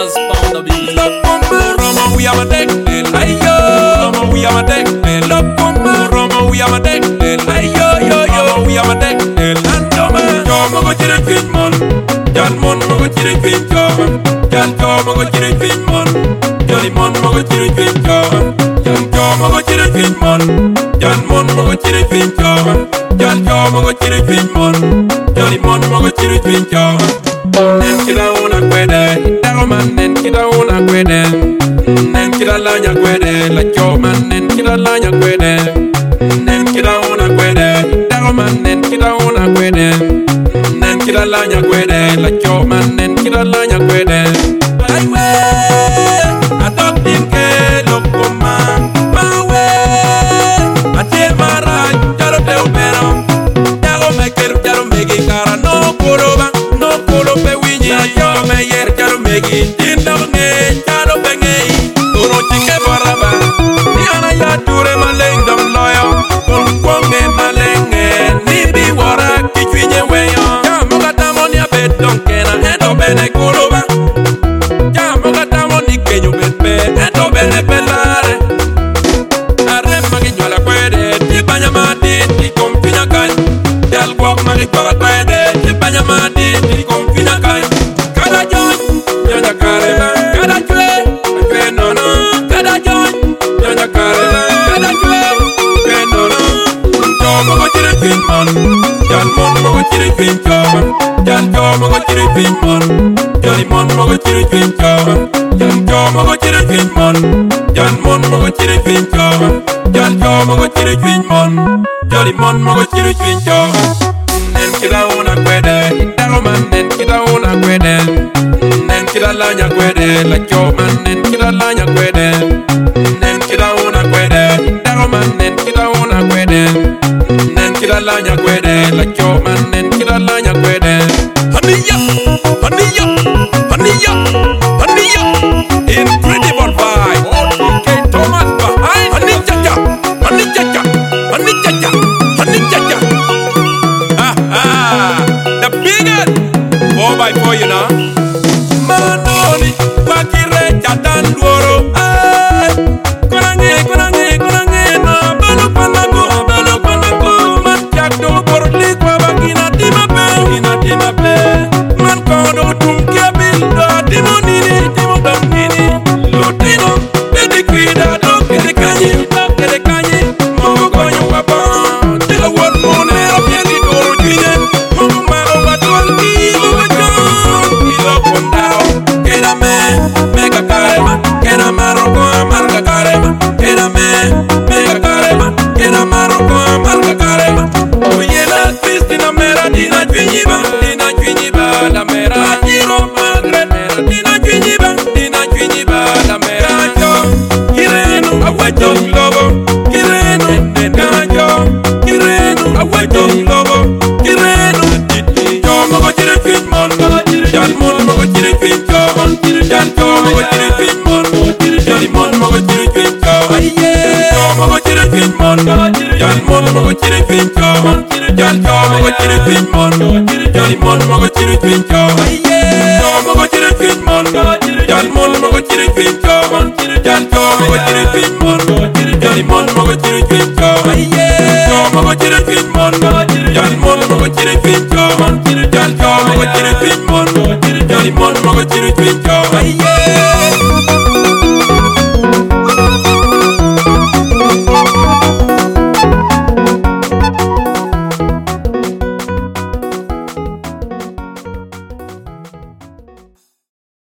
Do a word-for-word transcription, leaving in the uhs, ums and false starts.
was bound to be. Roma, we have a deck, ayo. Roma, we have a deck, Roma, we have a deck, ayo, yo, yo, we have a deck, Andoma. Yo, mogo chire fin mon, Jan mon mogo chire fin jo, Jan jo mogo chire fin mon, Jali mon mogo chire fin jo, Jan jo mogo chire fin mon, Jan mon mogo chire fin jo, Jan jo mogo chire fin mon, Jali mon mogo chire fin jo. Nen kida una kwede, dago man nen kida una kwede, nen kida lanya kwede, la jo man nen kida lanya kwede, nen kida una kwede, dago man nen kida una kwede, nen kida lanya kwede, la jo man nen kida lanya kwede. Ay we, adok dim ke lokoma, ma we, atil mara, jaro te upero, jaro mekeru jaro megi kara no kuroba. Pe winyi yo me yer jaro megi tinda nge jaro bengi uno chike baraba ni ana ya dure maleng dom loyo kun konge malenge ni bi wara kichwinye weyo ya moga tamo ni abet don kena edo bene kuruba ya moga tamo ni kenyu betpe edo bene pelare are magi nyola kwede ti banya mati ti kompinya kai del gwok magi kwa kwede ti banya mati ti kompinya kai kada joy nyanya karema kada chwe chwe nono kada joy nyanya karema kada chwe chwe nono jo mogo chire fin mon jal mon mogo chire fin jo jal jo mogo chire fin mon jali mon mogo chire fin jo jal jo mogo chire fin mon jal mon mogo chire fin jo jal jo mogo chire fin mon jali mon mogo chire fin jo. Nen kida una kwede, dago man nen kida una kwede, nen kida lanya kwede, la jo man nen kida lanya kwede, nen kida una kwede, dago man nen kida una kwede, nen kida lanya kwede, la jo man nen kida lanya kwede. Haniya, haniya, haniya, haniya, incredible vibe. O K Thomas behind, haniya, haniya, haniya, haniya. The biggest four by four, you know. Manoli, Bakire, Chatan, Duro. Korange, Korange, Korange, no, Balo Panago, Balo Panago, Man Chakdo, Borli, Kwabakina, Timape, Ina Timape, Man Kodo, Tum Kabil, Timo Nini, Timo Domini, Lutino, Pediquida, Dok, Kedekani, Kedekani, Mogoyo Wapa, Tila Wat Mone, Piedi Doro, Jinen. Jal mon mogo chire fin jo, jal jo mogo chire fin mon, jali mon mogo chire fin jo, jo mogo chire fin mon, jal mon mogo chire fin jo, jal jo mogo chire fin mon, jali mon mogo chire fin jo, jo mogo chire fin mon, jal mon mogo chire fin jo, jal jo mogo chire fin mon, jali mon mogo chire fin jo.